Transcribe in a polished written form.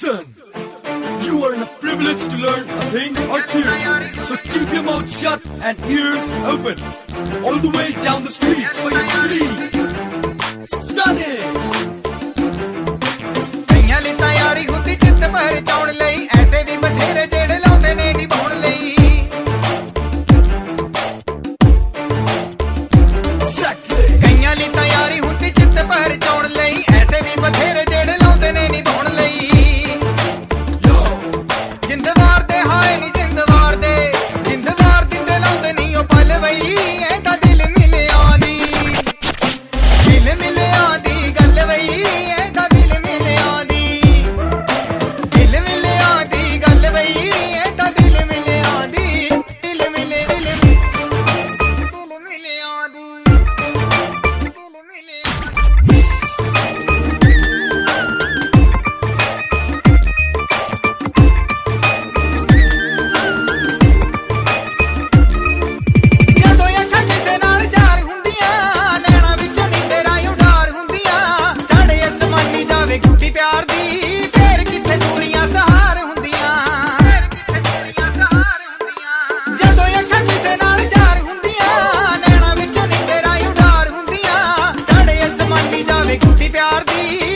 Listen, you are in a privilege to learn a thing or two. So keep your mouth shut and ears open. All the way down the streets for your free Sunny. ਕਈਆਂ ਲਈ ਤਿਆਰੀ ਹੁੰਦੀ ਚਿੱਤ ਭਰ ਚਾਉਣ ਲਈ, ਐਸੇ ਵੀ ਬਥੇਰੇ ਜਿਹੜੇ ਲਾਉਂਦੇ ਨੇ ਨਿਭਾਉਣ ਲਈ। ਕਈਆਂ ਲਈ ਤਿਆਰੀ ਹੁੰਦੀ ਚਿੱਤ ਭਰ ਚਾਉਣ ਲਈ, ਐਸੇ ਵੀ ਬਥੇਰੇ ਜਿਹੜੇ ਲਾਉਂਦੇ ਨੇ ਨਿਭਾਉਣ ਲਈ। ਜਿੰਦਵਾਰ ਦੇ ਹਾਏ ਨੀ ਜਿੰਦਵਾਰ ਦੇ, ਜਿੰਦਵਾਰ ਦਿੰਦੇ ਲਾਉਂਦੇ ਨੀ ਉਹ ਪਲ ਬਈ। ਐ ਤਾਂ ਦਿਲ ਮਿਲਿਆਂ ਦੀ, ਦਿਲ ਮਿਲਿਆਂ ਦੀ ਗੱਲ ਬਈ। ਐ ਤਾਂ ਦਿਲ ਮਿਲਿਆਂ ਦੀ, ਦਿਲ ਮਿਲਿਆਂ ਦੀ ਗੱਲ ਬਈ। ਐ ਤਾਂ ਦਿਲ ਮਿਲਿਆਂ ਦੀ, ਦਿਲ ਮਿਲੇ ਦਿਲ ਮਿਲਿਆਂ ਦੀ, ਦਿਲ ਮਿਲਿਆਂ ਜਦੋਂ ਅੱਖਾਂ ਕਿਸੇ ਨਾਲ ਚਾਰ ਹੁੰਦੀਆਂ, ਨੈਣਾਂ ਵਿੱਚੋਂ ਨੀਂਦਰਾਂ ਉਡਾਰ ਹੁੰਦੀਆਂ। ਚੜ੍ਹੇ ਅਸਮਾਨੀ ਜਾਵੇ ਗੁੱਡੀ ਪਿਆਰ ਦੀ, ਫੇਰ ਕਿੱਥੇ ਦੂਰੀਆਂ ਸਹਾਰ ਹੁੰਦੀਆਂ। ਜਦੋਂ ਅੱਖਾਂ ਕਿਸੇ ਨਾਲ ਚਾਰ ਹੁੰਦੀਆਂ, ਨੈਣਾਂ ਵਿੱਚੋਂ ਨੀਂਦਰਾਂ ਉਡਾਰ ਹੁੰਦੀਆਂ। ਚੜ੍ਹੇ ਅਸਮਾਨੀ ਜਾਵੇ ਗੁੱਡੀ ਪਿਆਰ ਦੀ,